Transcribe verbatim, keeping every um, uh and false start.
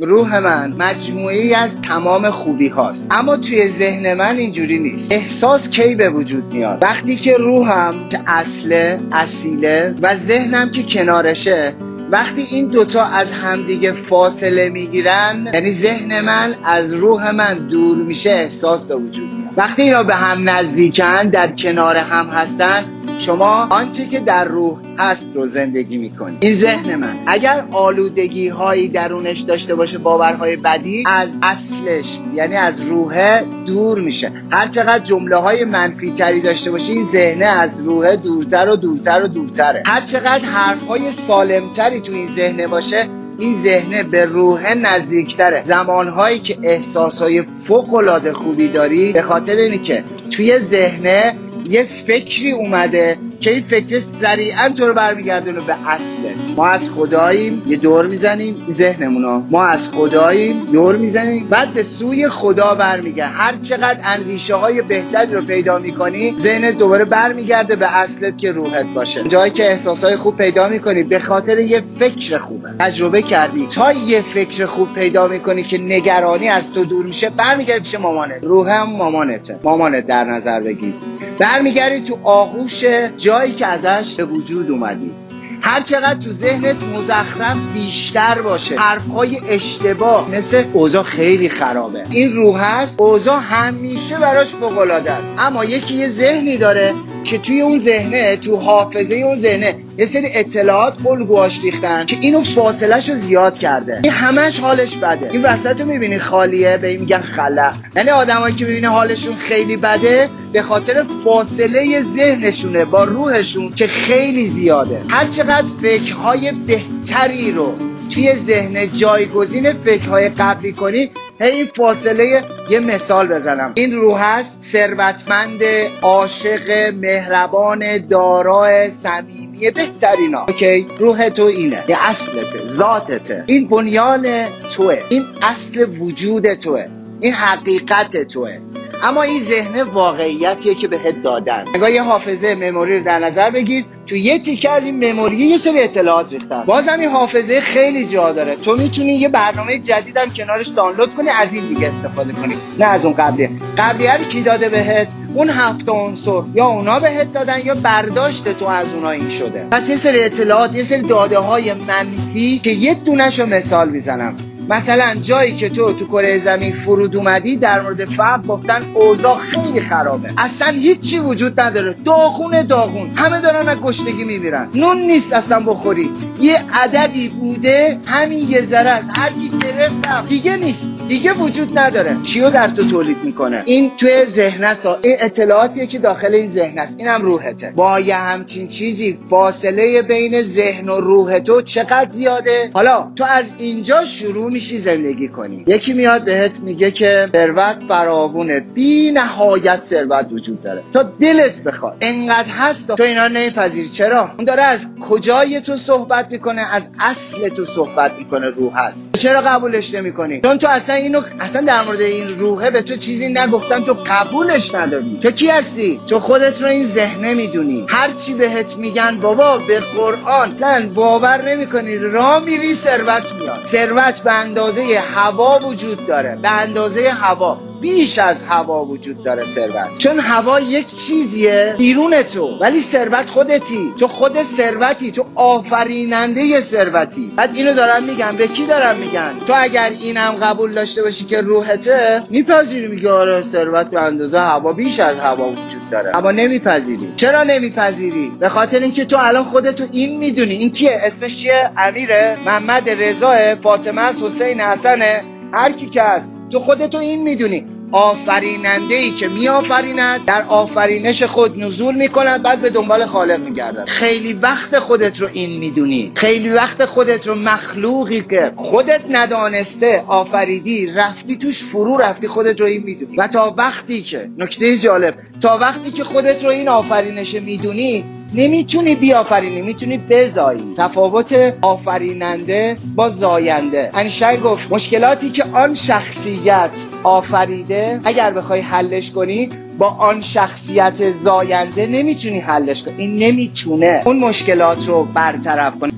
روح من مجموعی از تمام خوبی هاست، اما توی ذهن من اینجوری نیست. احساس کی به وجود میاد؟ وقتی که روحم که اصله اصیله و ذهنم که کنارشه، وقتی این دوتا از همدیگه فاصله میگیرن، یعنی ذهن من از روح من دور میشه، احساس به وجود میاد. وقتی اینا به هم نزدیکن، در کنار هم هستن، شما آنچه که در روح هست رو زندگی میکنی. این ذهن من اگر آلودگی هایی درونش داشته باشه، باورهای بدی، از اصلش یعنی از روحه دور میشه. هر چقدر جمله های منفی تری داشته باشه، این ذهن از روحه دورتر و دورتر و دورتره. هر چقدر حرف های سالم تری تو این ذهن باشه، این ذهن به روح نزدیکتره. زمانهایی که احساسهای فوق‌العاده خوبی داری، به خاطر اینه که توی ذهن یه فکری اومده که این فکر سریعا تو رو برمیگردونه به اصلت. ما از خداییم، یه دور میزنیم ذهنمونو، ما از خداییم، دور میزنیم، بعد به سوی خدا برمیگرد. هر چقدر اندیشه های بهتری رو پیدا میکنی، ذهنت دوباره برمیگرده به اصلت که روحت باشه. جایی که احساسای خوب پیدا میکنی به خاطر یه فکر خوبه. تجربه کردی تا یه فکر خوب پیدا میکنی که نگرانی از تو دور میشه، برمیگردی پیش مامانت. روحم مامانته، مامانت در نظر بگیر. برمیگردی تو آغوش جایی که ازش به وجود اومدی. هر چقدر تو ذهنت مزخرف بیشتر باشه، حرفهای اشتباه، مثل اوضاع خیلی خرابه، این روح هست، اوضاع همیشه براش فوق‌العاده است. اما یکی یه ذهنی داره که توی اون ذهنه، تو حافظه اون ذهنه یه سری اطلاعات الگوهاش ریختن که اینو فاصله‌شو زیاد کرده. این همش حالش بده. این وسط رو میبینی خالیه، به این میگن خلا. یعنی آدمایی که میبینی حالشون خیلی بده، به خاطر فاصله ذهنشونه با روحشون که خیلی زیاده. هر چقدر فکرهای بهتری رو توی ذهن جایگزین فکرهای قبلی کنی، هی این فاصله. یه مثال بزنم، این روح هست ثروتمند، عاشق، مهربان، دارای، صمیمی، بهترینا. اوکی، روح تو اینه، یه اصلته، ذاتته، این بنیان توه، این اصل وجود توه، این حقیقت توه. اما این ذهن واقعیتیه که بهت دادن. نگاه یه حافظه مموری رو در نظر بگیر، تو یه تیکه از این مموری یه سری اطلاعات ریختن. بازم این حافظه خیلی جا داره. تو میتونی یه برنامه جدیدم کنارش دانلود کنی، از این دیگه استفاده کنی، نه از اون قبلیه. قبلیه رو کی داده بهت؟ اون هفت عنصر، یا اونا بهت دادن یا برداشت تو از اونا این شده. پس یه سری اطلاعات، یه سری داده های منفی که یه دونه‌شو مثال میزنم. مثلا جایی که تو تو کره زمین فرود اومدی، در مورد فقر گفتن اوضاع خیلی خرابه، اصلا هیچی وجود نداره، داغون داغون، همه دارن از گشنگی میمیرن، نون نیست اصلا بخوری، یه عددی بوده، همین یه ذره است، هر کی گرفت دیگه نیست، دیگه وجود نداره. چیو در تو تولید میکنه؟ این توی ذهن است، این اطلاعاتیه که داخل این ذهن است، اینم روحته. با یه همچین چیزی فاصله بین ذهن و روح تو چقدر زیاده. حالا تو از اینجا شروع میشی زندگی کنی. یکی میاد بهت میگه که ثروت فراوونه، بی نهایت ثروت وجود داره، تا دلت بخواد انقدر هست، تو اینا نمیپذیری. چرا؟ اون داره از کجای تو صحبت میکنه؟ از اصل تو صحبت میکنه، روح هست. چرا قبولش نمیکنی؟ چون تو اصلا اینو اصلا در مورد این روحه به تو چیزی نگفتن، تو قبولش نداری. تو کی هستی؟ تو خودت رو این ذهنه میدونی. هر چی بهت میگن بابا به قرآن زن باور نمیکنی، راه میری ثروت میاد. ثروت به اندازه هوا وجود داره، به اندازه هوا، بیش از هوا وجود داره ثروت. چون هوا یک چیزیه بیرون تو، ولی ثروت خودتی. تو خودت ثروتی، تو آفریننده ثروتی. بعد اینو دارم میگم، به کی دارم میگن؟ تو اگر اینم قبول داشته باشی که روحته، میپذیری، میگه آره ثروت به اندازه هوا، بیش از هوا وجود داره. اما نمیپذیری. چرا نمیپذیری؟ به خاطر اینکه تو الان خودتو این میدونی. این کیه؟ اسمش چیه؟ امیره، محمد رضا، فاطمه، حسین، حسنه، هر کی که هست، تو خودتو این میدونی. آفریننده ای که می آفریند، در آفرینش خود نزول میکند، بعد به دنبال خالق میگردد. خیلی وقت خودت رو این میدونی، خیلی وقت خودت رو مخلوقی که خودت ندانسته آفریدی، رفتی توش فرو رفتی، خودت رو این میدونی. و تا وقتی که، نکته جالب، تا وقتی که خودت رو این آفرینش میدونی، نمیتونی بیافرینی، میتونی بزایی. تفاوت آفریننده با زاینده. انیشتین گفت مشکلاتی که آن شخصیت آفریده، اگر بخوای حلش کنی، با آن شخصیت زاینده نمیتونی حلش کنی. این نمیتونه اون مشکلات رو برطرف کنه.